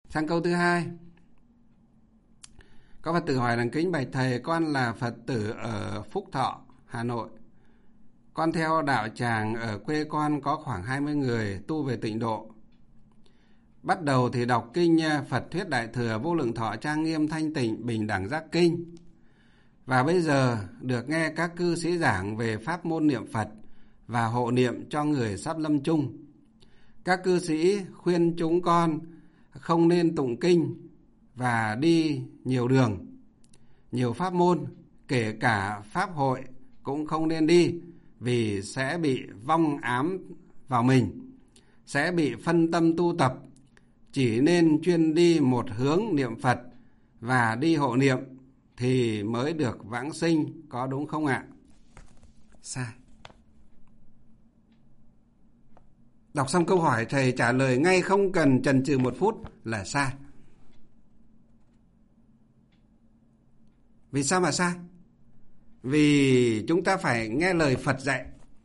Sang câu thứ hai. Có Phật tử hỏi rằng: kính bạch thầy, con là Phật tử ở Phúc Thọ, Hà Nội. Con theo đạo tràng ở quê con có khoảng 20 người tu về tịnh độ. Bắt đầu thì đọc kinh Phật Thuyết Đại Thừa, Vô Lượng Thọ, Trang Nghiêm, Thanh Tịnh, Bình Đẳng Giác Kinh. Và bây giờ được nghe các cư sĩ giảng về pháp môn niệm Phật và hộ niệm cho người sắp lâm chung. Các cư sĩ khuyên chúng con không nên tụng kinh và đi nhiều đường, nhiều pháp môn, kể cả pháp hội cũng không nên đi, vì sẽ bị vong ám vào mình, sẽ bị phân tâm tu tập. Chỉ nên chuyên đi một hướng niệm Phật và đi hộ niệm thì mới được vãng sinh, có đúng không ạ? Sai. Đọc xong câu hỏi, thầy trả lời ngay không cần chần chừ một phút là sai. Vì sao mà sai? Vì chúng ta phải nghe lời Phật dạy,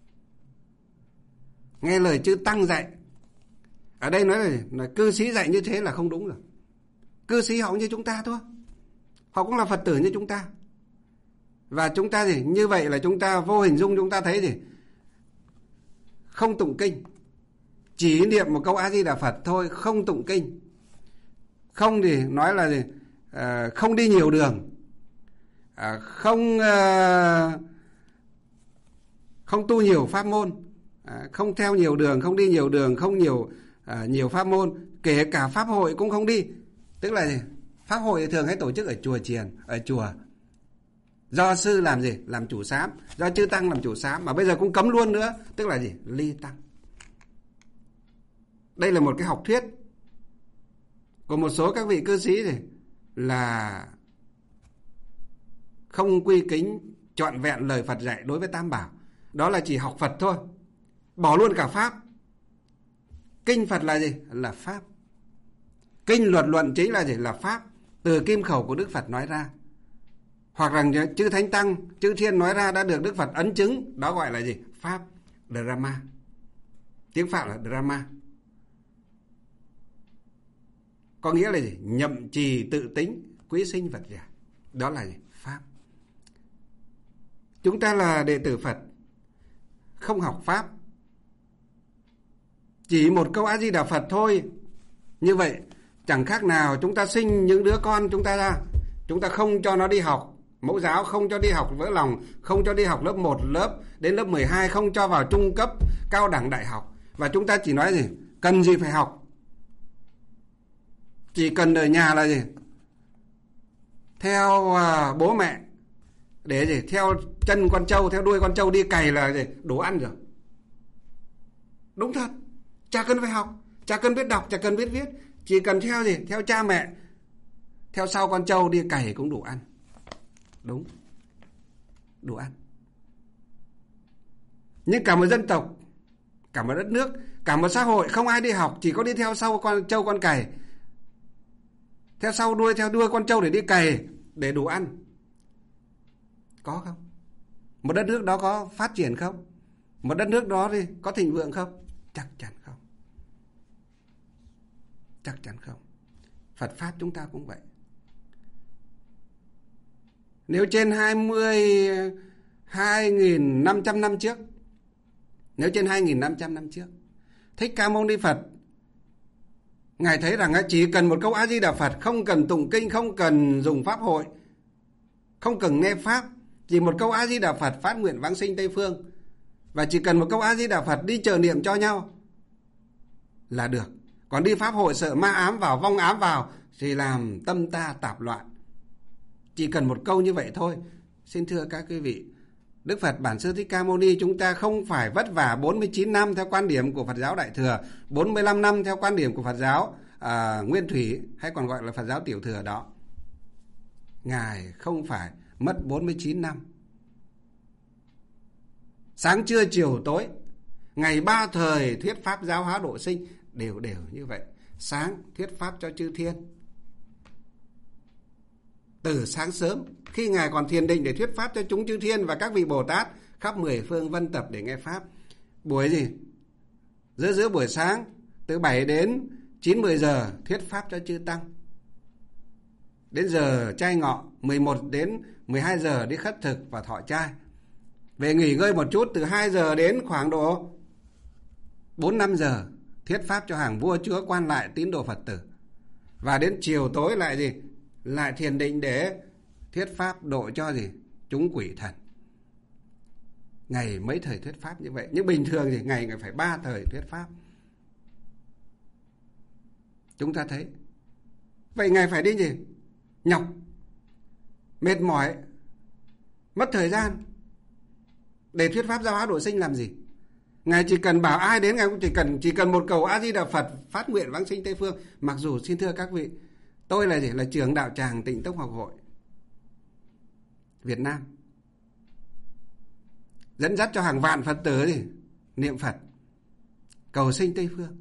nghe lời chư Tăng dạy. Ở đây nói là cư sĩ dạy như thế là không đúng rồi. Cư sĩ họ cũng như chúng ta thôi, họ cũng là Phật tử như chúng ta. Và chúng ta gì? Như vậy là chúng ta vô hình dung chúng ta thấy gì? Không tụng kinh, chỉ niệm một câu A Di Đà Phật thôi, không tụng kinh. Không thì nói là gì? Không đi nhiều đường, không tu nhiều pháp môn, không theo nhiều đường, không đi nhiều đường, không nhiều pháp môn, kể cả pháp hội cũng không đi. Tức là gì? Pháp hội thì thường hay tổ chức ở chùa chiền, ở chùa, do sư làm gì? Làm chủ sám, do chư Tăng làm chủ sám, mà bây giờ cũng cấm luôn nữa. Tức là gì? Ly tăng. Đây là một cái học thuyết của một số các vị cư sĩ này, là không quy kính trọn vẹn lời Phật dạy đối với Tam Bảo. Đó là chỉ học Phật thôi, bỏ luôn cả Pháp. Kinh Phật là gì? Là Pháp. Kinh luật luận chính là gì? Là Pháp, từ kim khẩu của Đức Phật nói ra. Hoặc rằng chư Thánh Tăng, chư Thiên nói ra đã được Đức Phật ấn chứng. Đó gọi là gì? Pháp, Drama. Tiếng Pháp là Drama. Có nghĩa là gì? Nhậm trì tự tính, quý sinh Phật giả. Đó là gì? Pháp. Chúng ta là đệ tử Phật, không học Pháp, chỉ một câu A Di Đà Phật thôi. Như vậy chẳng khác nào chúng ta sinh những đứa con chúng ta ra, chúng ta không cho nó đi học mẫu giáo, không cho đi học vỡ lòng, không cho đi học lớp 1, đến lớp 12, không cho vào trung cấp, cao đẳng, đại học. Và chúng ta chỉ nói gì? Cần gì phải học, chỉ cần ở nhà là gì? Theo bố mẹ, để gì? Theo chân con trâu, theo đuôi con trâu đi cày là gì? Đủ ăn rồi. Đúng thật, chả cần phải học, chả cần biết đọc, chả cần biết viết, chỉ cần theo gì? Theo cha mẹ, theo sau con trâu đi cày cũng đủ ăn. Đúng, đủ ăn. Nhưng cả một dân tộc, cả một đất nước, cả một xã hội không ai đi học, chỉ có đi theo sau con trâu con cày, theo đuôi con trâu để đi cày để đủ ăn. Có không? Một đất nước đó có phát triển không? Một đất nước đó thì có thịnh vượng không? Chắc chắn không. Chắc chắn không. Phật Pháp chúng ta cũng vậy. Nếu trên 2.500 năm trước, nếu trên 2.500 năm trước, Thích Ca Mâu Ni Phật, Ngài thấy rằng chỉ cần một câu A Di Đà Phật, không cần tụng kinh, không cần dùng pháp hội, không cần nghe pháp, chỉ một câu A Di Đà Phật phát nguyện vãng sinh Tây Phương, và chỉ cần một câu A Di Đà Phật đi chờ niệm cho nhau là được. Còn đi pháp hội sợ ma ám vào, vong ám vào thì làm tâm ta tạp loạn. Chỉ cần một câu như vậy thôi. Xin thưa các quý vị, Đức Phật Bản Sư Thích Ca Mâu Ni chúng ta không phải vất vả 49 năm theo quan điểm của Phật giáo Đại Thừa, 45 năm theo quan điểm của Phật giáo Nguyên Thủy, hay còn gọi là Phật giáo Tiểu Thừa đó. Ngài không phải mất 49 năm. Sáng trưa chiều tối, ngày 3 thời thuyết pháp giáo hóa độ sinh, đều như vậy. Sáng thuyết pháp cho chư thiên, từ sáng sớm khi Ngài còn thiền định để thuyết pháp cho chúng chư thiên và các vị Bồ Tát khắp 10 phương vân tập để nghe pháp. Buổi gì? Giữa buổi sáng từ 7 đến 9-10 giờ thuyết pháp cho chư tăng. Đến giờ chay ngọ 11 đến 12 giờ đi khất thực và thọ chay. Về nghỉ ngơi một chút, từ 2 giờ đến khoảng độ 4-5 giờ thuyết pháp cho hàng vua chúa quan lại tín đồ Phật tử. Và đến chiều tối lại gì? Lại thiền định để thuyết pháp độ cho gì? Chúng quỷ thần. Ngày mấy thời thuyết pháp như vậy. Nhưng bình thường thì ngày phải 3 thời thuyết pháp. Chúng ta thấy. Vậy Ngài phải đi gì? Nhọc, mệt mỏi, mất thời gian để thuyết pháp giáo hóa độ sinh làm gì? Ngài chỉ cần bảo ai đến, Ngài cũng chỉ cần một cầu A Di Đà Phật phát nguyện vãng sinh Tây Phương. Mặc dù xin thưa các vị, tôi là gì? Là trưởng đạo tràng Tịnh Tông Học Hội Việt Nam, dẫn dắt cho hàng vạn Phật tử gì? Niệm Phật cầu sinh Tây Phương.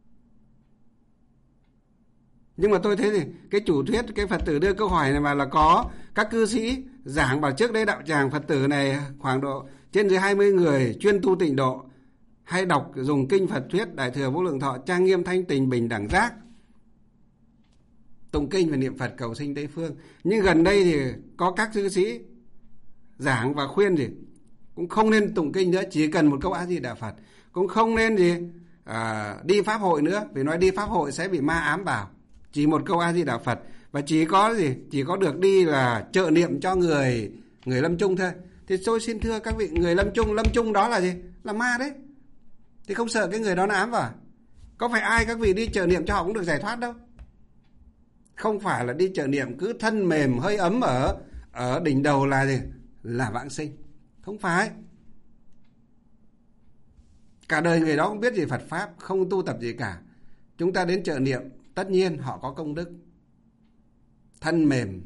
Nhưng mà tôi thấy thì cái chủ thuyết, cái Phật tử đưa câu hỏi này mà là có các cư sĩ giảng bảo trước đây đạo tràng Phật tử này khoảng độ trên dưới 20 người chuyên tu tịnh độ, hay đọc dùng kinh Phật thuyết Đại Thừa Vô Lượng Thọ, trang nghiêm thanh tình bình đẳng giác, tụng kinh và niệm Phật cầu sinh Tây Phương. Nhưng gần đây thì có các cư sĩ giảng và khuyên gì cũng không nên tụng kinh nữa, chỉ cần một câu A Di Đà Phật, cũng không nên gì đi pháp hội nữa, vì nói đi pháp hội sẽ bị ma ám vào. Chỉ một câu A Di Đà Phật, và chỉ có được đi là trợ niệm cho người lâm chung thôi. Thì tôi xin thưa các vị, người lâm chung đó là gì? Là ma đấy. Thì không sợ cái người đó nó ám vào. Có phải ai các vị đi trợ niệm cho họ cũng được giải thoát đâu. Không phải là đi trợ niệm cứ thân mềm hơi ấm ở đỉnh đầu là gì? Là vãng sinh. Không phải. Cả đời người đó không biết gì Phật Pháp, không tu tập gì cả. Chúng ta đến trợ niệm, tất nhiên họ có công đức. Thân mềm,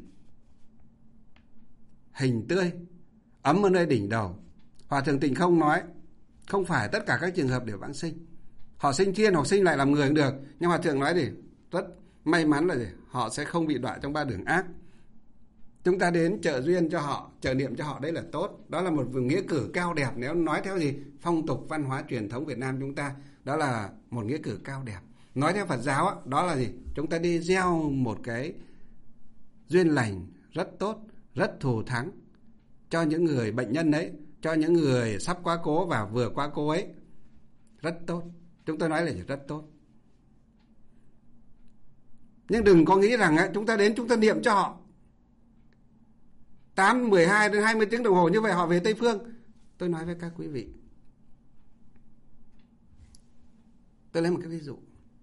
hình tươi, ấm ở nơi đỉnh đầu. Hòa Thượng Tịnh Không nói, không phải tất cả các trường hợp đều vãng sinh. Họ sinh thiên hoặc sinh lại làm người cũng được. Nhưng Hòa Thượng nói thì rất may mắn là gì? Họ sẽ không bị đọa trong 3 đường ác. Chúng ta đến trợ duyên cho họ, trợ niệm cho họ, đấy là tốt. Đó là một nghĩa cử cao đẹp. Nếu nói theo gì? Phong tục văn hóa truyền thống Việt Nam chúng ta, đó là một nghĩa cử cao đẹp. Nói theo Phật giáo, đó là gì? Chúng ta đi gieo một cái duyên lành rất tốt, rất thù thắng cho những người bệnh nhân ấy, cho những người sắp quá cố và vừa quá cố ấy. Rất tốt. Chúng tôi nói là rất tốt. Nhưng đừng có nghĩ rằng chúng ta đến chúng ta niệm cho họ 8, 12 đến 20 tiếng đồng hồ như vậy họ về Tây Phương. Tôi nói với các quý vị, tôi lấy một cái ví dụ.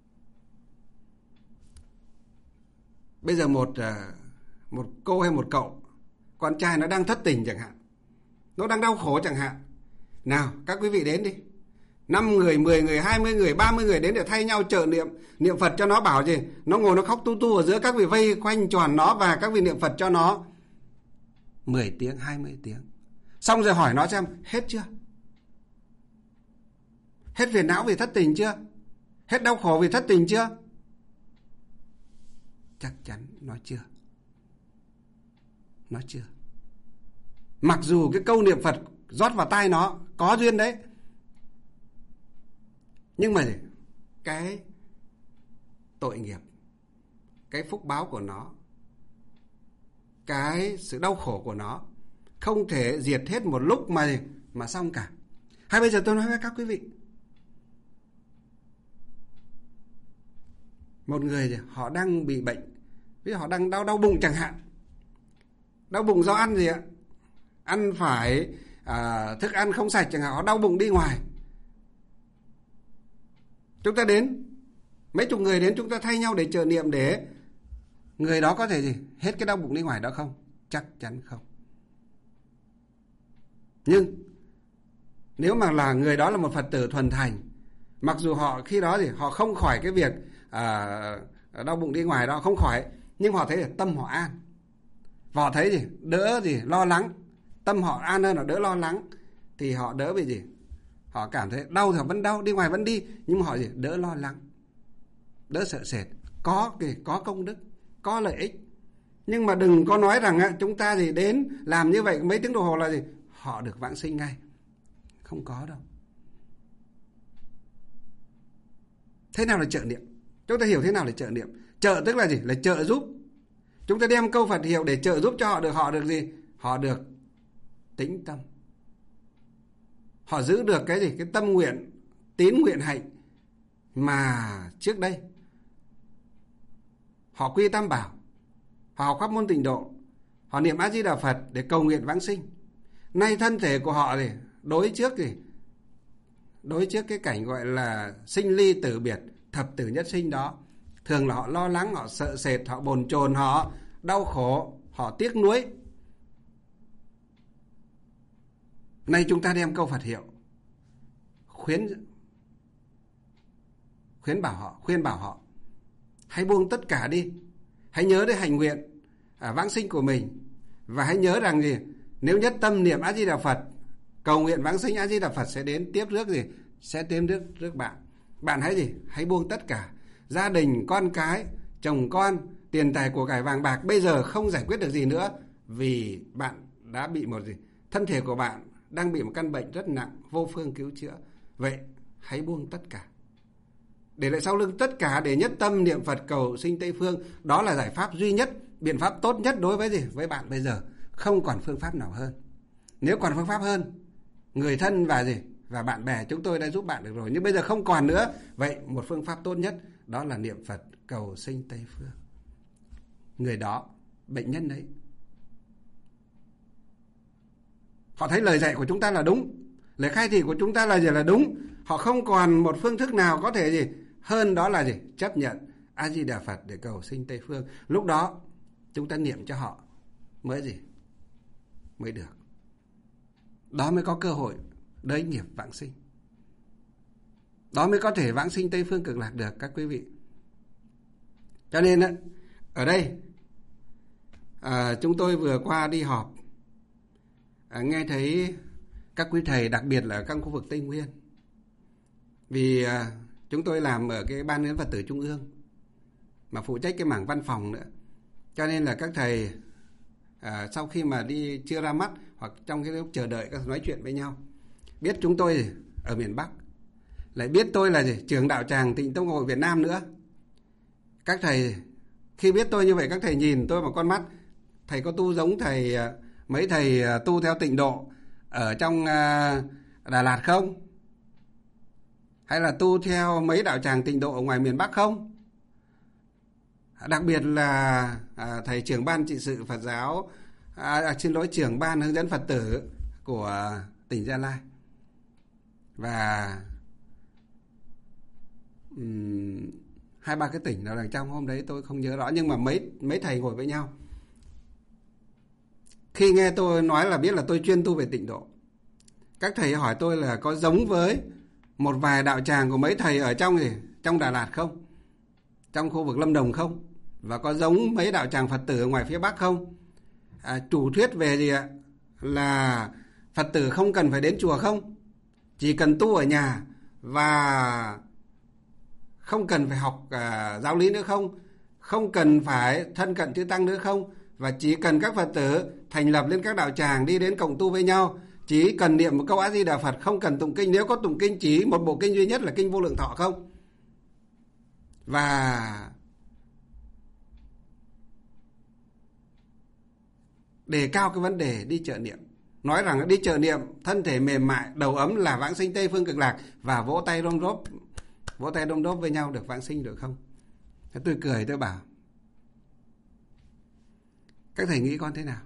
Bây giờ một cô hay một cậu con trai nó đang thất tình chẳng hạn, nó đang đau khổ chẳng hạn. Nào các quý vị đến đi, 5 người, 10 người, 20 người, 30 người đến để thay nhau trợ niệm Phật cho nó. Bảo gì? Nó ngồi nó khóc tu tu ở giữa, các vị vây quanh tròn nó và các vị niệm Phật cho nó 10 tiếng, 20 tiếng. Xong rồi hỏi nó xem hết chưa? Hết phiền não vì thất tình chưa? Hết đau khổ vì thất tình chưa? Chắc chắn nó chưa. Nó chưa. Mặc dù cái câu niệm Phật rót vào tai nó có duyên đấy, nhưng mà cái tội nghiệp, cái phúc báo của nó, cái sự đau khổ của nó không thể diệt hết một lúc mà xong cả. Hay bây giờ tôi nói với các quý vị, một người họ đang bị bệnh, ví dụ họ đang đau bụng chẳng hạn. Đau bụng do ăn gì ạ? Ăn phải thức ăn không sạch chẳng hạn, họ đau bụng đi ngoài. Chúng ta đến, mấy chục người đến, chúng ta thay nhau để trợ niệm để người đó có thể gì? Hết cái đau bụng đi ngoài đó không? Chắc chắn không. Nhưng nếu mà là người đó là một Phật tử thuần thành, mặc dù họ khi đó thì họ không khỏi cái việc đau bụng đi ngoài đó, không khỏi, nhưng họ thấy là tâm họ an. Và họ thấy gì? Đỡ gì? Lo lắng. Tâm họ an hơn, họ đỡ lo lắng. Thì họ đỡ bị gì? Họ cảm thấy đau thì họ vẫn đau, đi ngoài vẫn đi, nhưng mà họ gì? Đỡ lo lắng, đỡ sợ sệt, có công đức, có lợi ích. Nhưng mà đừng có nói rằng chúng ta thì đến làm như vậy mấy tiếng đồng hồ là gì? Họ được vãng sinh ngay. Không có đâu. Thế nào là trợ niệm? Chúng ta hiểu thế nào là trợ niệm? Trợ tức là gì? Là trợ giúp. Chúng ta đem câu Phật hiệu để trợ giúp cho họ được gì? Họ được tĩnh tâm. Họ giữ được cái gì? Cái tâm nguyện, tín nguyện hạnh mà trước đây họ quy tam bảo, họ học pháp môn tịnh độ, họ niệm A Di Đà Phật để cầu nguyện vãng sinh. Nay thân thể của họ thì đối trước cái cảnh gọi là sinh ly tử biệt, thập tử nhất sinh đó, thường là họ lo lắng, họ sợ sệt, họ bồn chồn, họ đau khổ, họ tiếc nuối. Nay chúng ta đem câu Phật hiệu khuyên bảo họ hãy buông tất cả đi, hãy nhớ đến hành nguyện vãng sinh của mình, và hãy nhớ rằng gì? Nếu nhất tâm niệm A Di Đà Phật, cầu nguyện vãng sinh, A Di Đà Phật sẽ đến tiếp rước gì? Sẽ tiếp rước bạn. Bạn hãy gì? Hãy buông tất cả. Gia đình, con cái, chồng con, tiền tài của cải vàng bạc bây giờ không giải quyết được gì nữa, vì bạn đã bị một gì? Thân thể của bạn đang bị một căn bệnh rất nặng, vô phương cứu chữa. Vậy hãy buông tất cả, để lại sau lưng tất cả, để nhất tâm niệm Phật cầu sinh Tây Phương. Đó là giải pháp duy nhất, biện pháp tốt nhất đối với gì? Với bạn bây giờ. Không còn phương pháp nào hơn. Nếu còn phương pháp hơn, người thân và gì? Và bạn bè chúng tôi đã giúp bạn được rồi, nhưng bây giờ không còn nữa. Vậy một phương pháp tốt nhất đó là niệm Phật cầu sinh Tây Phương. Người đó, bệnh nhân đấy, họ thấy lời dạy của chúng ta là đúng, lời khai thị của chúng ta là đúng. Họ không còn một phương thức nào có thể gì hơn, đó là gì? Chấp nhận A Di Đà Phật để cầu sinh Tây Phương. Lúc đó chúng ta niệm cho họ mới gì? Mới được. Đó mới có cơ hội đới nghiệp vãng sinh. Đó mới có thể vãng sinh Tây Phương Cực Lạc được các quý vị. Cho nên ở đây chúng tôi vừa qua đi họp, nghe thấy các quý thầy, đặc biệt là các khu vực Tây Nguyên, vì chúng tôi làm ở cái Ban Huấn Phật tử Trung ương mà phụ trách cái mảng văn phòng nữa, cho nên là các thầy sau khi mà đi chưa ra mắt hoặc trong cái lúc chờ đợi các nói chuyện với nhau, biết chúng tôi ở miền Bắc, lại biết tôi là gì? Trưởng đạo tràng Tịnh Tông Hội Việt Nam nữa. Các thầy khi biết tôi như vậy, các thầy nhìn tôi bằng con mắt, thầy có tu giống thầy mấy thầy tu theo tịnh độ ở trong Đà Lạt không? Hay là tu theo mấy đạo tràng tịnh độ ở ngoài miền Bắc không? Đặc biệt là thầy trưởng ban trị sự Phật giáo, trưởng ban hướng dẫn Phật tử của tỉnh Gia Lai. Và 2-3 cái tỉnh nào đằng trong, hôm đấy tôi không nhớ rõ, nhưng mà mấy thầy ngồi với nhau. Khi nghe tôi nói là biết là tôi chuyên tu về tịnh độ. Các thầy hỏi tôi là có giống với một vài đạo tràng của mấy thầy ở trong Đà Lạt không? Trong khu vực Lâm Đồng không? Và có giống mấy đạo tràng Phật tử ở ngoài phía Bắc không? Chủ thuyết về gì ạ? Là Phật tử không cần phải đến chùa không? Chỉ cần tu ở nhà và không cần phải học giáo lý nữa không? Không cần phải thân cận chư tăng nữa không? Và chỉ cần các Phật tử thành lập lên các đạo tràng, đi đến cộng tu với nhau, chỉ cần niệm một câu A Di Đà Phật, không cần tụng kinh. Nếu có tụng kinh chỉ một bộ kinh duy nhất là kinh Vô Lượng Thọ không? Và đề cao cái vấn đề đi chợ niệm, nói rằng đi chợ niệm thân thể mềm mại, đầu ấm là vãng sinh Tây Phương Cực Lạc, và vỗ tay đôm đốp với nhau được vãng sinh được không? Thế tôi cười, tôi bảo các thầy nghĩ con thế nào?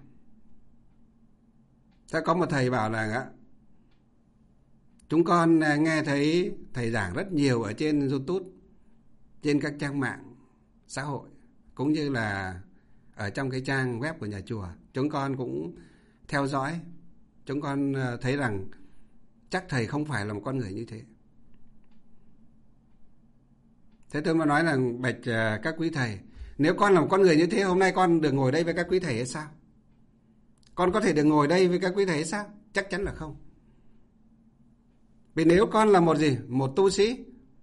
Thế có một thầy bảo là chúng con nghe thấy thầy giảng rất nhiều ở trên YouTube, trên các trang mạng xã hội, cũng như là ở trong cái trang web của nhà chùa. Chúng con cũng theo dõi. Chúng con thấy rằng chắc thầy không phải là một con người như thế. Thế tôi mới nói là bạch các quý thầy, nếu con là một con người như thế, hôm nay con được ngồi đây với các quý thầy hay sao? Con có thể được ngồi đây với các quý thầy hay sao? Chắc chắn là không. Vì nếu con là một tu sĩ,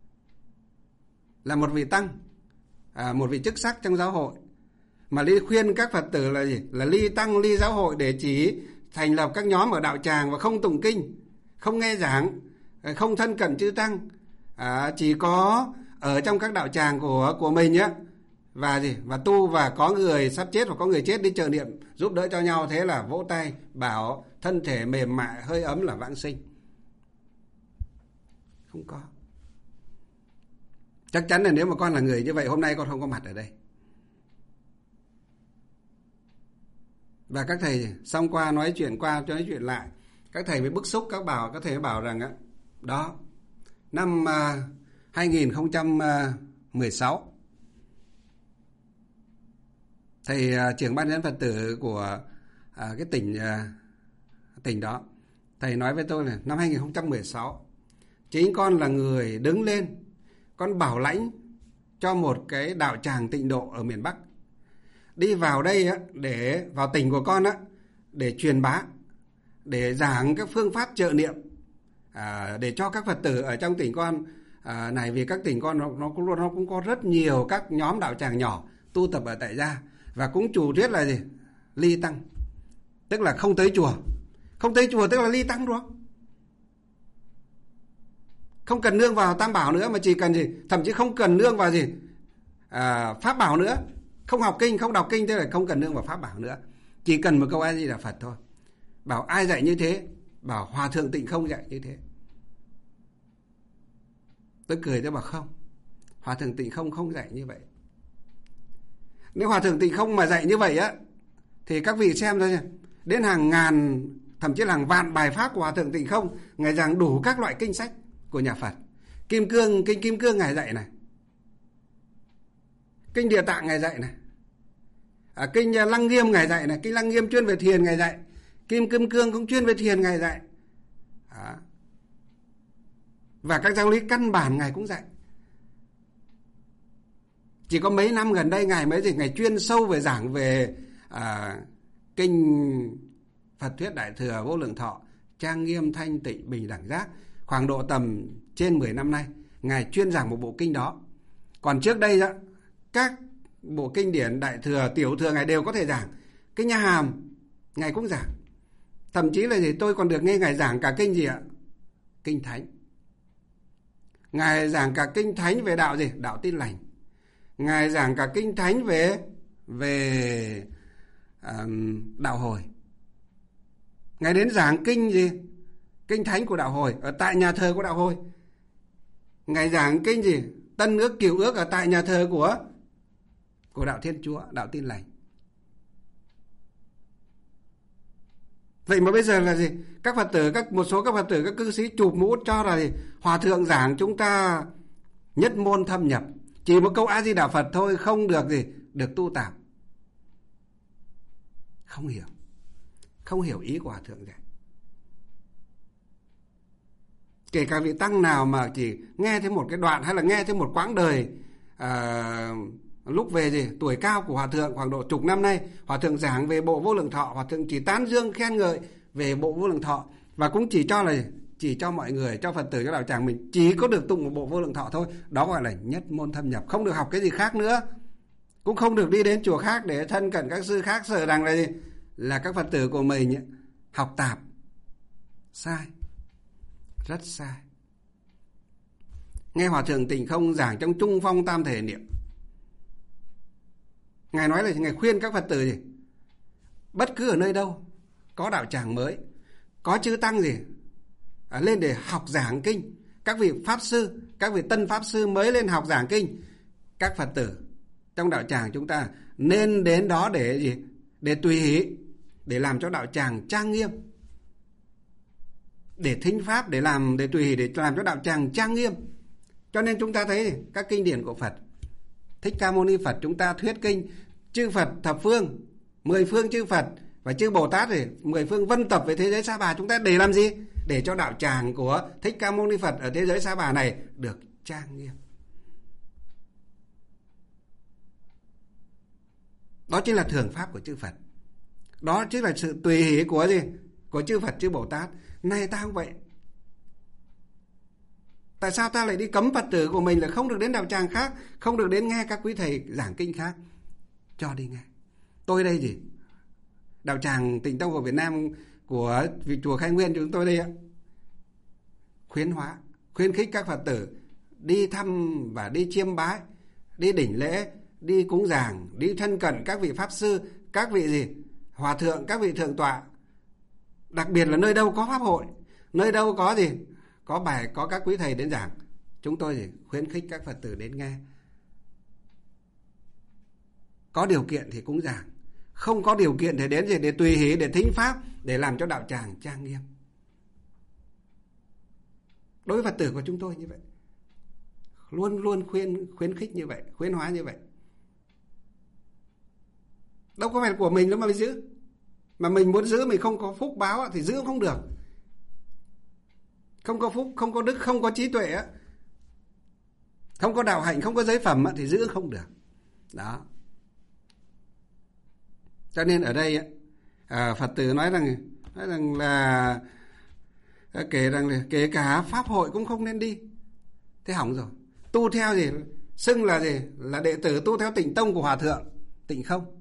là một vị tăng, một vị chức sắc trong giáo hội, mà đi khuyên các Phật tử là là ly tăng, ly giáo hội để chỉ thành lập các nhóm ở đạo tràng và không tụng kinh, không nghe giảng, không thân cận chư tăng, chỉ có ở trong các đạo tràng của mình á, và tu, và có người sắp chết và có người chết đi trợ niệm giúp đỡ cho nhau, thế là vỗ tay bảo thân thể mềm mại hơi ấm là vãng sinh. Không có. Chắc chắn là nếu mà con là người như vậy, hôm nay con không có mặt ở đây. Và các thầy xong qua nói chuyện lại, các thầy mới bức xúc, các thầy mới bảo rằng á, đó, năm 2016, thầy trưởng ban dân Phật tử của cái tỉnh đó, thầy nói với tôi là năm 2016 chính con là người đứng lên, con bảo lãnh cho một cái đạo tràng tịnh độ ở miền Bắc đi vào đây á, để vào tỉnh của con á, để truyền bá, để giảng các phương pháp trợ niệm, để cho các Phật tử ở trong tỉnh con này, vì các tỉnh con nó cũng có rất nhiều các nhóm đạo tràng nhỏ tu tập ở tại gia, và cũng chủ thuyết là gì, ly tăng, tức là không tới chùa tức là ly tăng rồi, không cần nương vào tam bảo nữa, mà chỉ cần gì, thậm chí không cần nương vào gì pháp bảo nữa, không học kinh, không đọc kinh, thế là không cần nương vào pháp bảo nữa, chỉ cần một câu A Di Đà Phật thôi. Bảo ai dạy như thế? Bảo Hòa Thượng Tịnh Không dạy như thế. Tôi cười, tôi bảo không, Hòa Thượng Tịnh Không không dạy như vậy. Nếu Hòa Thượng Tịnh Không mà dạy như vậy á, thì các vị xem thôi, đến hàng ngàn, thậm chí là hàng vạn bài pháp của Hòa Thượng Tịnh Không, Ngài giảng đủ các loại kinh sách của nhà Phật. Kinh Kim Cương Ngài dạy này, kinh Địa Tạng Ngài dạy này, kinh Lăng Nghiêm Ngài dạy này, kinh Lăng Nghiêm chuyên về thiền Ngài dạy, Kim Cương cũng chuyên về thiền Ngài dạy. Và các giáo lý căn bản Ngài cũng dạy. Chỉ có mấy năm gần đây Ngài chuyên sâu về giảng về kinh Phật Thuyết Đại Thừa Vô Lượng Thọ, trang nghiêm thanh tịnh bình đẳng giác. Khoảng độ tầm trên 10 năm nay Ngài chuyên giảng một bộ kinh đó. Còn trước đây đó, các bộ kinh điển Đại Thừa, Tiểu Thừa Ngài đều có thể giảng. Kinh Nha Hàm Ngài cũng giảng. Thậm chí là tôi còn được nghe Ngài giảng cả kinh gì ạ? Kinh Thánh. Ngài giảng cả kinh Thánh về đạo gì? Đạo Tin Lành. Ngài giảng cả kinh Thánh về đạo hồi. Ngài đến giảng kinh gì? Kinh Thánh của đạo hồi ở tại nhà thờ của đạo hồi. Ngài giảng kinh gì? Tân ước Cựu ước ở tại nhà thờ của đạo Thiên Chúa, đạo Tin Lành. Vậy mà bây giờ là gì? Các Phật tử, một số các Phật tử, các cư sĩ chụp mũ cho là gì? Hòa thượng giảng chúng ta nhất môn thâm nhập, chỉ một câu A Di Đà Phật thôi, không được gì, được tu tạp. Không hiểu ý của Hòa thượng dạy. Kể cả vị tăng nào mà chỉ nghe thêm một cái đoạn hay là nghe thêm một quãng đời lúc về gì tuổi cao của Hòa thượng, khoảng độ chục năm nay Hòa thượng giảng về bộ Vô Lượng Thọ, Hòa thượng chỉ tán dương khen ngợi về bộ Vô Lượng Thọ, và cũng chỉ cho mọi người, cho Phật tử, cho đạo tràng mình chỉ có được tụng một bộ Vô Lượng Thọ thôi. Đó gọi là nhất môn thâm nhập, không được học cái gì khác nữa, cũng không được đi đến chùa khác để thân cận các sư khác, sợ rằng là gì, là các Phật tử của mình học tạp. Sai, rất sai. Nghe Hòa thượng Tịnh Không giảng trong Trung Phong Tam Thể Niệm, Ngài nói là Ngài khuyên các Phật tử gì, bất cứ ở nơi đâu có đạo tràng mới, có chư tăng gì lên để học giảng kinh, các vị pháp sư, các vị tân pháp sư mới lên học giảng kinh, các Phật tử trong đạo tràng chúng ta nên đến đó để gì, để tùy hỷ, để làm cho đạo tràng trang nghiêm, để thính pháp, để tùy hỷ, để làm cho đạo tràng trang nghiêm. Cho nên chúng ta thấy các kinh điển của Phật, Thích Ca Mâu Ni Phật chúng ta thuyết kinh, chư Phật thập phương, 10 phương chư Phật và chư Bồ Tát thì 10 phương vân tập về thế giới Sa Bà, chúng ta để làm gì? Để cho đạo tràng của Thích Ca Mâu Ni Phật ở thế giới Sa Bà này được trang nghiêm. Đó chính là thường pháp của chư Phật. Đó chính là sự tùy hỷ của gì? Của chư Phật, chư Bồ Tát. Này ta không vậy. Tại sao ta lại đi cấm Phật tử của mình là không được đến đạo tràng khác, không được đến nghe các quý thầy giảng kinh khác? Cho đi nghe. Tôi đây gì? Đạo tràng Tịnh Tông của Việt Nam của chùa Khai Nguyên chúng tôi đây ạ, khuyến khích các Phật tử đi thăm và đi chiêm bái, đi đỉnh lễ, đi cúng dường, đi thân cận các vị pháp sư, các vị hòa thượng, các vị thượng tọa. Đặc biệt là nơi đâu có pháp hội, nơi đâu có có các quý thầy đến giảng, chúng tôi khuyến khích các Phật tử đến nghe. Có điều kiện thì cúng dường, không có điều kiện thì đến để tùy hỷ, để thính pháp, để làm cho đạo tràng trang nghiêm. Đối với Phật tử của chúng tôi như vậy, luôn luôn khuyến khích như vậy, khuyến hóa như vậy. Đâu có phải của mình đâu mà mình giữ. Mà mình muốn giữ, mình không có phúc báo thì giữ cũng không được. Không có phúc, không có đức, không có trí tuệ, không có đạo hạnh, không có giới phẩm thì giữ không được. Đó. Cho nên ở đây Phật tử nói rằng là kể cả pháp hội cũng không nên đi. Thế hỏng rồi. Tu theo xưng là là đệ tử tu theo tịnh tông của Hòa thượng Tịnh Không.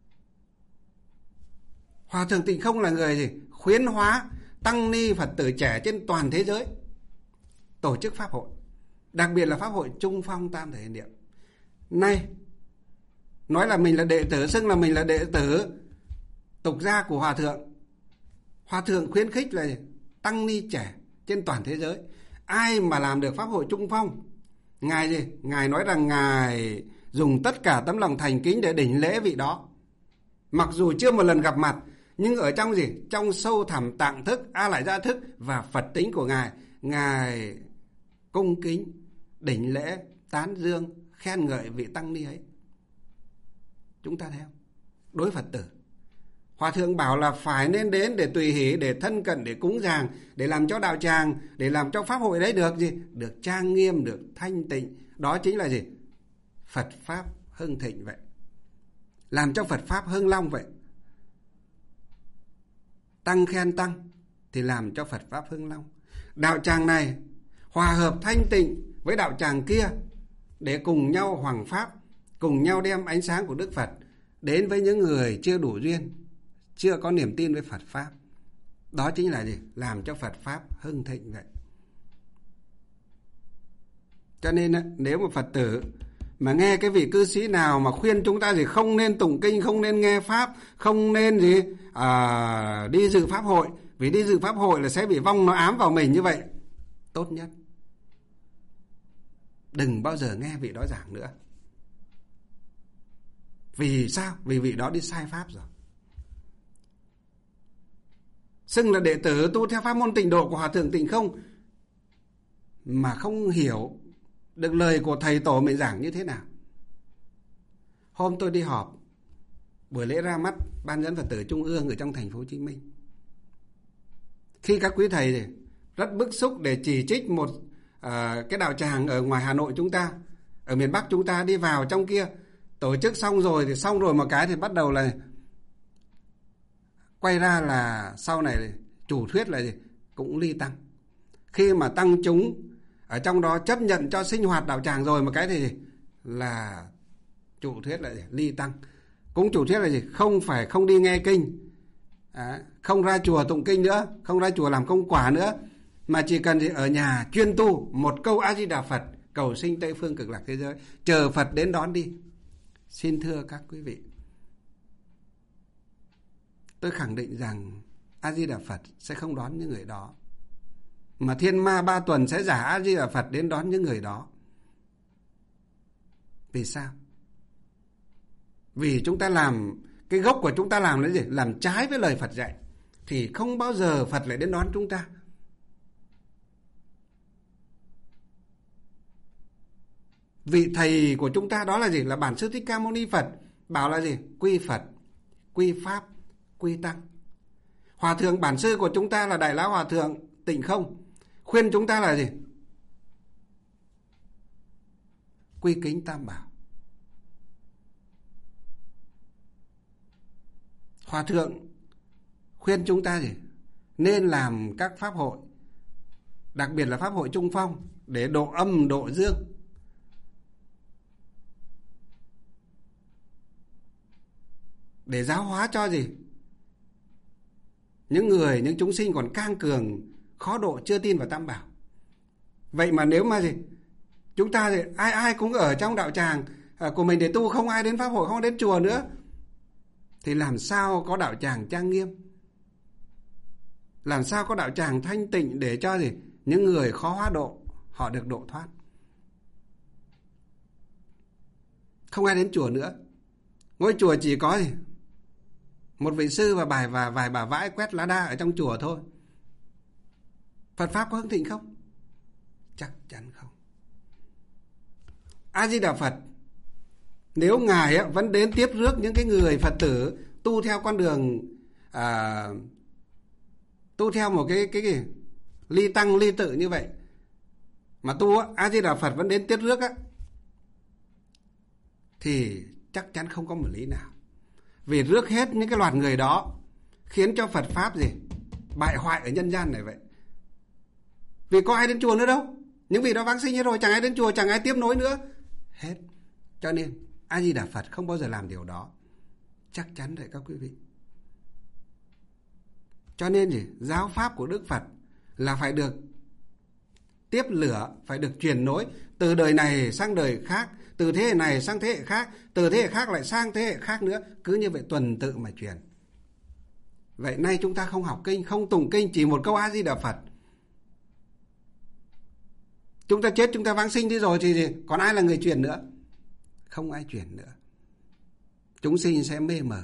Hòa thượng Tịnh Không là người khuyến hóa tăng ni Phật tử trẻ trên toàn thế giới tổ chức pháp hội, đặc biệt là pháp hội Trung Phong Tam Thể Hiện Niệm. Nay nói là mình là đệ tử, xưng là mình là đệ tử tục gia của Hòa thượng. Hòa thượng khuyến khích là tăng ni trẻ trên toàn thế giới, ai mà làm được pháp hội Trung Phong, Ngài nói rằng Ngài dùng tất cả tấm lòng thành kính để đỉnh lễ vị đó. Mặc dù chưa một lần gặp mặt, nhưng ở trong trong sâu thẳm tạng thức, a lại gia thức và Phật tính của Ngài cung kính đỉnh lễ, tán dương, khen ngợi vị tăng ni ấy. Chúng ta theo. Đối Phật tử, Hòa thượng bảo là phải nên đến để tùy hỷ, để thân cận, để cúng dường, để làm cho đạo tràng, để làm cho pháp hội đấy được trang nghiêm, được thanh tịnh. Đó chính là Phật pháp hưng thịnh vậy. Làm cho Phật pháp hưng long vậy. Tăng khen tăng thì làm cho Phật pháp hưng long. Đạo tràng này hòa hợp thanh tịnh với đạo tràng kia để cùng nhau hoằng pháp, cùng nhau đem ánh sáng của Đức Phật đến với những người chưa đủ duyên, chưa có niềm tin với Phật pháp. Đó chính là làm cho Phật pháp hưng thịnh vậy. Cho nên nếu mà Phật tử mà nghe cái vị cư sĩ nào mà khuyên chúng ta không nên tụng kinh, không nên nghe pháp, không nên đi dự pháp hội, vì đi dự pháp hội là sẽ bị vong nó ám vào mình như vậy, tốt nhất đừng bao giờ nghe vị đó giảng nữa. Vì sao? Vì vị đó đi sai pháp rồi. Xưng là đệ tử tu theo pháp môn tịnh độ của Hòa thượng Tịnh Không mà không hiểu được lời của thầy tổ mình giảng như thế nào. Hôm tôi đi họp buổi lễ ra mắt Ban dẫn Phật tử Trung ương ở trong thành phố Hồ Chí Minh, khi các quý thầy rất bức xúc để chỉ trích một cái đạo tràng ở ngoài Hà Nội chúng ta, ở miền Bắc chúng ta, đi vào trong kia tổ chức xong rồi một cái thì bắt đầu là quay ra là sau này chủ thuyết là cũng ly tăng. Khi mà tăng chúng ở trong đó chấp nhận cho sinh hoạt đạo tràng rồi một cái thì là chủ thuyết là ly tăng. Cũng chủ thuyết là không đi nghe kinh, không ra chùa tụng kinh nữa, không ra chùa làm công quả nữa, mà chỉ cần ở nhà chuyên tu một câu A Di Đà Phật, cầu sinh Tây phương cực lạc thế giới, chờ Phật đến đón đi. Xin thưa các quý vị, tôi khẳng định rằng A Di Đà Phật sẽ không đón những người đó, mà thiên ma 3 tuần sẽ giả A Di Đà Phật đến đón những người đó. Vì sao? Vì chúng ta làm, cái gốc của chúng ta làm là gì? Làm trái với lời Phật dạy thì không bao giờ Phật lại đến đón chúng ta. Vị thầy của chúng ta đó là gì? Là Bản Sư Thích Ca Mâu Ni Phật bảo là gì? Quy Phật, quy Pháp, quy Tăng. Hòa thượng Bản Sư của chúng ta là Đại Lão Hòa thượng Tịnh Không khuyên chúng ta là gì? Quy kính Tam Bảo. Hòa thượng khuyên chúng ta gì? Nên làm các pháp hội, đặc biệt là pháp hội Trung Phong, để độ âm độ dương. Để giáo hóa cho gì? Những chúng sinh còn cang cường, khó độ, chưa tin vào Tam Bảo. Vậy mà nếu mà gì? Chúng ta thì ai ai cũng ở trong đạo tràng của mình để tu, không ai đến pháp hội, không ai đến chùa nữa. Thì làm sao có đạo tràng trang nghiêm? Làm sao có đạo tràng thanh tịnh để cho gì? Những người khó hóa độ, họ được độ thoát. Không ai đến chùa nữa. Ngôi chùa chỉ có gì? Một vị sư và vài bà vãi quét lá đa ở trong chùa thôi. Phật Pháp có hưng thịnh không? Chắc chắn không. A Di Đà Phật, nếu Ngài vẫn đến tiếp rước những cái người Phật tử tu theo con đường, tu theo một cái ly tăng ly tự như vậy, mà tu A Di Đà Phật vẫn đến tiếp rước thì chắc chắn không có một lý nào. Vì rước hết những cái loạt người đó khiến cho Phật Pháp gì? Bại hoại ở nhân gian này vậy. Vì có ai đến chùa nữa đâu. Những vị đó vãng sinh rồi, chẳng ai đến chùa, chẳng ai tiếp nối nữa. Hết. Cho nên A Di Đà Phật không bao giờ làm điều đó. Chắc chắn đấy các quý vị. Cho nên gì? Giáo pháp của Đức Phật là phải được tiếp lửa, phải được truyền nối từ đời này sang đời khác, từ thế hệ này sang thế hệ khác, từ thế hệ khác lại sang thế hệ khác nữa. Cứ như vậy tuần tự mà truyền. Vậy nay chúng ta không học kinh, không tụng kinh, chỉ một câu A Di Đà Phật. Chúng ta chết, chúng ta vãng sinh đi rồi thì còn ai là người truyền nữa? Không ai truyền nữa. Chúng sinh sẽ mê mờ,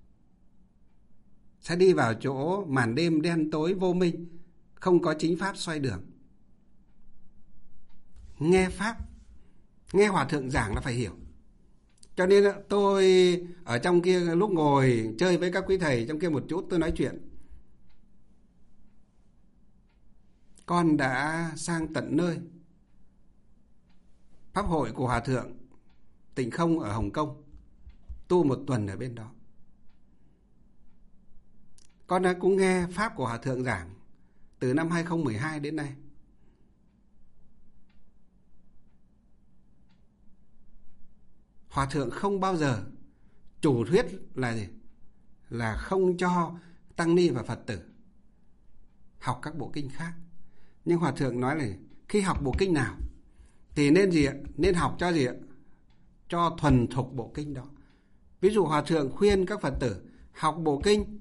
sẽ đi vào chỗ màn đêm đen tối vô minh, không có chính pháp xoay đường. Nghe pháp, nghe hòa thượng giảng là phải hiểu. Cho nên tôi ở trong kia lúc ngồi chơi với các quý thầy trong kia một chút, tôi nói chuyện. Con đã sang tận nơi pháp hội của hòa thượng Tịnh Không ở Hồng Kông, tu một tuần ở bên đó. Con đã cũng nghe pháp của hòa thượng giảng từ năm 2012 đến nay. Hòa thượng không bao giờ chủ thuyết là gì? Là không cho tăng ni và Phật tử học các bộ kinh khác. Nhưng hòa thượng nói là khi học bộ kinh nào thì nên gì ạ? Nên học cho gì ạ? Cho thuần thục bộ kinh đó. Ví dụ hòa thượng khuyên các Phật tử học bộ kinh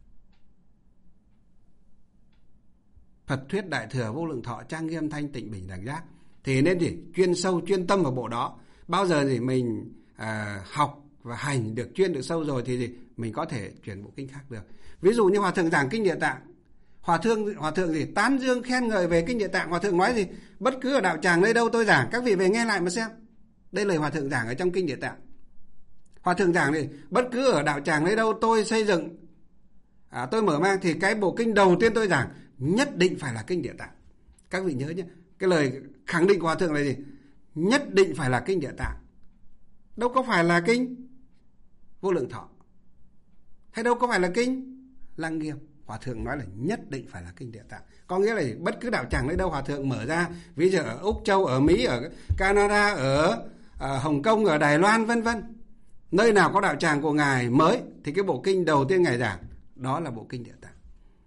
Phật thuyết Đại Thừa Vô Lượng Thọ Trang Nghiêm Thanh Tịnh Bình Đẳng Giác thì nên gì? Chuyên sâu, chuyên tâm vào bộ đó. Bao giờ thì mình học và hành được chuyên được sâu rồi thì gì? Mình có thể chuyển bộ kinh khác được. Ví dụ như hòa thượng giảng kinh Địa Tạng, hòa thượng gì? Tán dương khen ngợi về kinh Địa Tạng. Hòa thượng nói gì? Bất cứ ở đạo tràng nơi đâu tôi giảng, các vị về nghe lại mà xem. Đây lời hòa thượng giảng ở trong kinh Địa Tạng. Hòa thượng giảng thì bất cứ ở đạo tràng nơi đâu tôi xây dựng, tôi mở mang thì cái bộ kinh đầu tiên tôi giảng nhất định phải là kinh Địa Tạng. Các vị nhớ nhé, cái lời khẳng định của hòa thượng là gì? Nhất định phải là kinh Địa Tạng. Đâu có phải là kinh Vô Lượng Thọ, hay đâu có phải là kinh Lăng Nghiêm. Hòa thượng nói là nhất định phải là kinh Địa Tạng. Có nghĩa là bất cứ đạo tràng nơi đâu hòa thượng mở ra, ví dụ ở Úc Châu, ở Mỹ, ở Canada, ở Hồng Kông, ở Đài Loan vân vân, nơi nào có đạo tràng của ngài mới thì cái bộ kinh đầu tiên ngài giảng đó là bộ kinh Địa Tạng.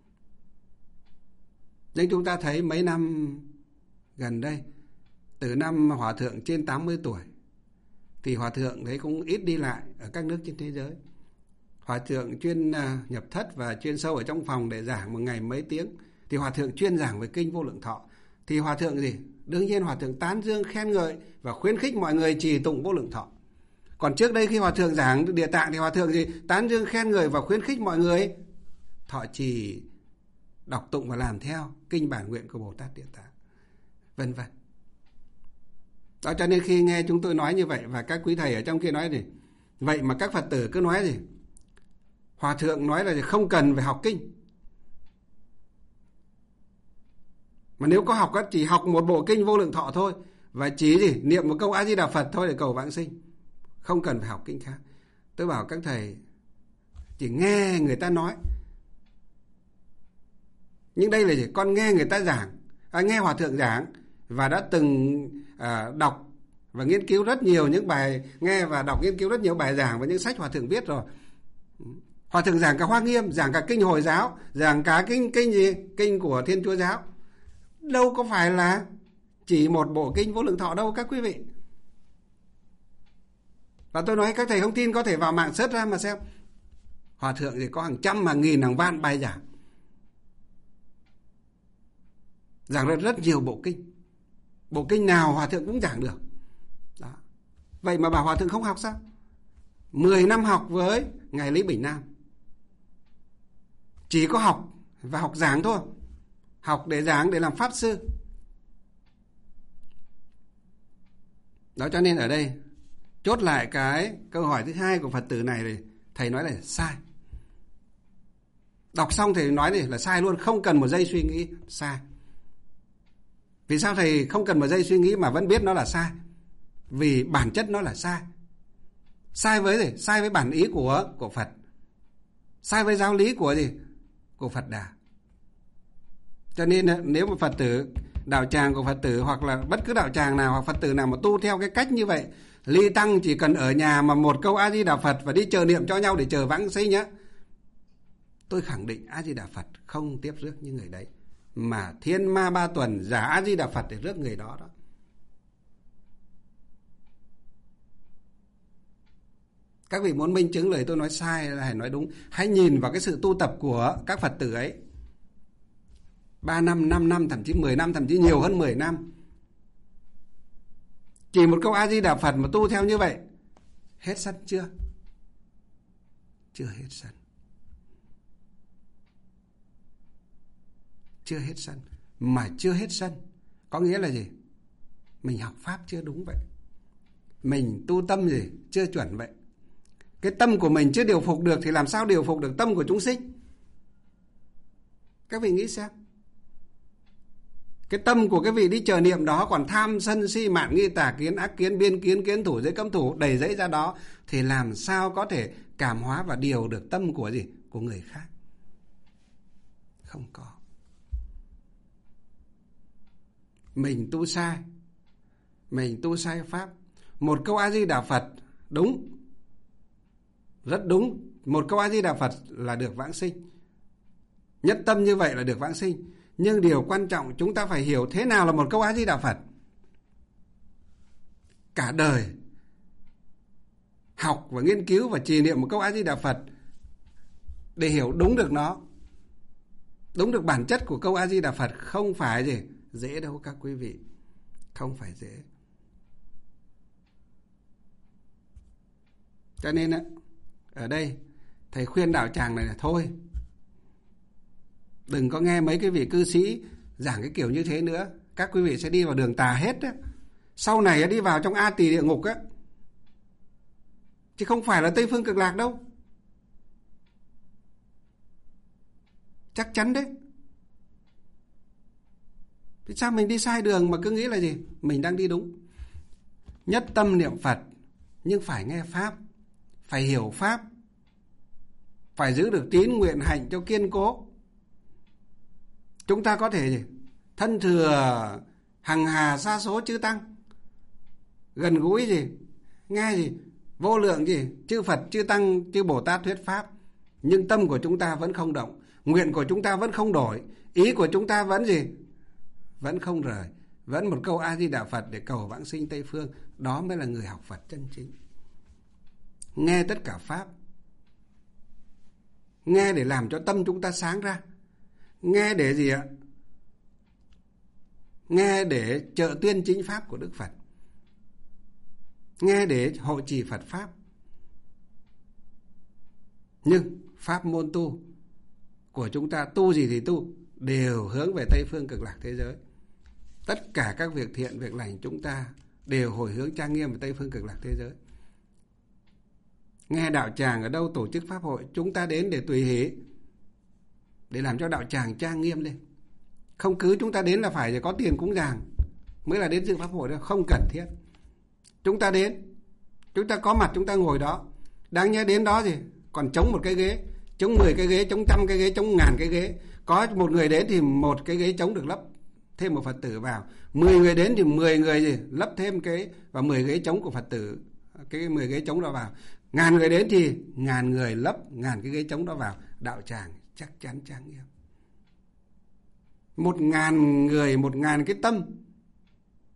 Nhưng chúng ta thấy mấy năm gần đây, từ năm hòa thượng trên 80 tuổi thì hòa thượng đấy cũng ít đi lại ở các nước trên thế giới. Hòa thượng chuyên nhập thất và chuyên sâu ở trong phòng để giảng một ngày mấy tiếng. Thì hòa thượng chuyên giảng về kinh Vô Lượng Thọ. Thì hòa thượng gì? Đương nhiên hòa thượng tán dương khen ngợi và khuyến khích mọi người trì tụng Vô Lượng Thọ. Còn trước đây khi hòa thượng giảng Địa Tạng thì hòa thượng gì? Tán dương khen ngợi và khuyến khích mọi người thọ trì, đọc tụng và làm theo kinh bản nguyện của Bồ Tát Địa Tạng, vân vân. Đó, cho nên khi nghe chúng tôi nói như vậy và các quý thầy ở trong kia nói gì, vậy mà các Phật tử cứ nói gì? Hòa thượng nói là không cần phải học kinh, mà nếu có học chỉ học một bộ kinh Vô Lượng Thọ thôi, và chỉ gì niệm một câu A Di Đà Phật thôi để cầu vãng sinh, không cần phải học kinh khác. Tôi bảo các thầy chỉ nghe người ta nói. Nhưng đây là gì? Con nghe người ta giảng, nghe hòa thượng giảng và đã từng đọc và nghiên cứu rất nhiều những bài, nghe và đọc nghiên cứu rất nhiều bài giảng và những sách hòa thượng viết rồi. Hòa thượng giảng cả Hoa Nghiêm, giảng cả kinh Hồi giáo, giảng cả kinh gì? Kinh của Thiên Chúa giáo. Đâu có phải là chỉ một bộ kinh Vô Lượng Thọ đâu các quý vị. Và tôi nói các thầy không tin có thể vào mạng search ra mà xem. Hòa thượng thì có hàng trăm, hàng nghìn, hàng vạn bài giảng. Giảng rất nhiều bộ kinh. Bộ kinh nào Hòa thượng cũng giảng được. Đó. Vậy mà bảo Hòa thượng không học sao? 10 năm học với Ngài Lý Bình Nam. Chỉ có học và học giảng thôi. Học để giảng, để làm pháp sư. Đó, cho nên ở đây chốt lại cái câu hỏi thứ hai của Phật tử này thì thầy nói là sai. Đọc xong thầy nói thì là sai luôn, không cần một giây suy nghĩ, sai. Vì sao thầy không cần một giây suy nghĩ mà vẫn biết nó là sai? Vì bản chất nó là sai. Sai với gì? Sai với bản ý của Phật. Sai với giáo lý của gì? Của Phật Đà. Cho nên nếu mà Phật tử, đạo tràng của Phật tử hoặc là bất cứ đạo tràng nào hoặc Phật tử nào mà tu theo cái cách như vậy, ly tăng chỉ cần ở nhà mà một câu A Di Đà Phật và đi chờ niệm cho nhau để chờ vãng sinh nhá, tôi khẳng định A Di Đà Phật không tiếp rước như người đấy, mà thiên ma ba tuần giả A Di Đà Phật để rước người đó. Các vị muốn minh chứng lời tôi nói sai hay nói đúng, hãy nhìn vào cái sự tu tập của các Phật tử ấy. 3 năm, 5 năm, thậm chí 10 năm, thậm chí nhiều hơn 10 năm. Chỉ một câu A Di Đà Phật mà tu theo như vậy, hết sân chưa? Chưa hết sân. Chưa hết sân. Mà chưa hết sân có nghĩa là gì? Mình học pháp chưa đúng vậy. Mình tu tâm gì? Chưa chuẩn vậy. Cái tâm của mình chưa điều phục được thì làm sao điều phục được tâm của chúng sinh? Các vị nghĩ xem. Cái tâm của cái vị đi chờ niệm đó còn tham sân si mạn nghi tà kiến ác kiến biên kiến kiến thủ giới cấm thủ đầy dẫy ra đó, thì làm sao có thể cảm hóa và điều được tâm của gì? Của người khác. Không có. Mình tu sai. Mình tu sai pháp. Một câu A Di Đà Phật đúng, rất đúng. Một câu A Di Đà Phật là được vãng sinh. Nhất tâm như vậy là được vãng sinh. Nhưng điều quan trọng chúng ta phải hiểu thế nào là một câu A Di Đà Phật. Cả đời học và nghiên cứu và trì niệm một câu A Di Đà Phật để hiểu đúng được nó, đúng được bản chất của câu A Di Đà Phật không phải gì dễ đâu các quý vị. Không phải dễ. Cho nên ở đây thầy khuyên đạo tràng này là thôi, đừng có nghe mấy cái vị cư sĩ giảng cái kiểu như thế nữa. Các quý vị sẽ đi vào đường tà hết á. Sau này đi vào trong A Tỳ địa ngục á, chứ không phải là Tây Phương Cực Lạc đâu. Chắc chắn đấy. Vì sao mình đi sai đường mà cứ nghĩ là gì? Mình đang đi đúng. Nhất tâm niệm Phật, nhưng phải nghe Pháp, phải hiểu Pháp, phải giữ được tín nguyện hạnh cho kiên cố. Chúng ta có thể gì? Thân thừa hằng hà sa số chư Tăng, gần gũi gì? Nghe gì? Vô lượng gì? Chư Phật, chư Tăng, chư Bồ Tát thuyết Pháp. Nhưng tâm của chúng ta vẫn không động. Nguyện của chúng ta vẫn không đổi. Ý của chúng ta vẫn gì? Vẫn không rời. Vẫn một câu A Di Đà Phật để cầu vãng sinh Tây Phương. Đó mới là người học Phật chân chính. Nghe tất cả Pháp. Nghe để làm cho tâm chúng ta sáng ra. Nghe để gì ạ? Nghe để trợ tuyên chính Pháp của Đức Phật. Nghe để hộ trì Phật Pháp. Nhưng Pháp môn tu của chúng ta, tu gì thì tu, đều hướng về Tây Phương Cực Lạc thế giới. Tất cả các việc thiện, việc lành chúng ta đều hồi hướng trang nghiêm về Tây Phương Cực Lạc thế giới. Nghe đạo tràng ở đâu tổ chức pháp hội, chúng ta đến để tùy hỷ, để làm cho đạo tràng trang nghiêm lên. Không cứ chúng ta đến là phải có tiền cúng dường mới là đến dự pháp hội đâu, không cần thiết. Chúng ta đến, chúng ta có mặt, chúng ta ngồi đó. Đáng nhẽ đến đó gì? Còn chống một cái ghế, chống 10 cái ghế, chống 100 cái ghế, chống 1000 cái ghế. Có một người đến thì một cái ghế chống được lấp thêm một Phật tử vào. 10 người đến thì 10 người gì? Lấp thêm cái và 10 ghế chống của Phật tử, cái 10 ghế chống đó vào. 1000 người đến thì 1000 người lấp 1000 cái ghế chống đó vào. Đạo tràng chắc chắn trang nghiêm. 1000 người, 1000 cái tâm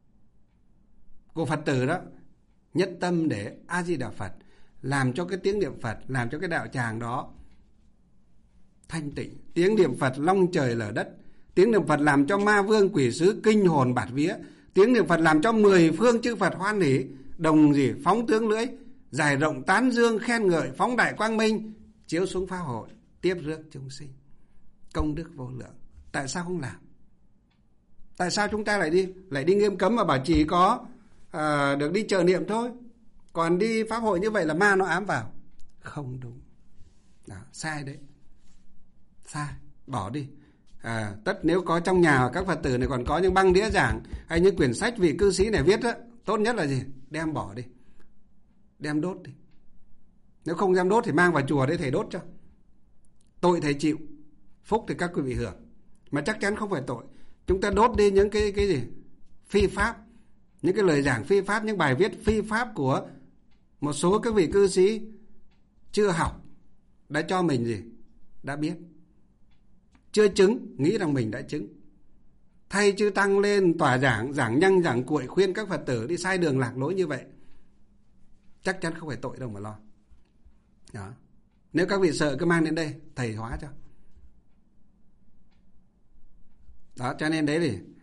của Phật tử đó, nhất tâm để A Di Đà Phật, làm cho cái tiếng niệm Phật, làm cho cái đạo tràng đó thanh tịnh. Tiếng niệm Phật long trời lở đất, tiếng niệm Phật làm cho ma vương quỷ sứ kinh hồn bạt vía, tiếng niệm Phật làm cho 10 phương chư Phật hoan hỷ, đồng phóng tướng lưỡi, giải rộng tán dương khen ngợi, phóng đại quang minh, chiếu xuống pháp hội, tiếp rước chúng sinh, công đức vô lượng. Tại sao không làm? Tại sao chúng ta lại đi nghiêm cấm mà bảo chỉ có được đi trợ niệm thôi, còn đi pháp hội như vậy là ma nó ám vào? Không đúng. Đó, sai đấy, sai, bỏ đi. Tất nếu có trong nhà các Phật tử này còn có những băng đĩa giảng hay những quyển sách vị cư sĩ này viết đó, tốt nhất là gì? Đem bỏ đi, đem đốt đi. Nếu không đem đốt thì mang vào chùa để thầy đốt cho. Tội thầy chịu, phúc thì các quý vị hưởng, mà chắc chắn không phải tội. Chúng ta đốt đi những cái gì phi pháp, những cái lời giảng phi pháp, những bài viết phi pháp của một số các vị cư sĩ chưa học, đã cho mình đã biết, chưa chứng, nghĩ rằng mình đã chứng. Thay chư tăng lên tòa giảng nhăng giảng cuội khuyên các Phật tử đi sai đường lạc lối như vậy, chắc chắn không phải tội đâu mà lo. Đó. Nếu các vị sợ cứ mang đến đây, thầy hóa cho. Đó, cho nên đấy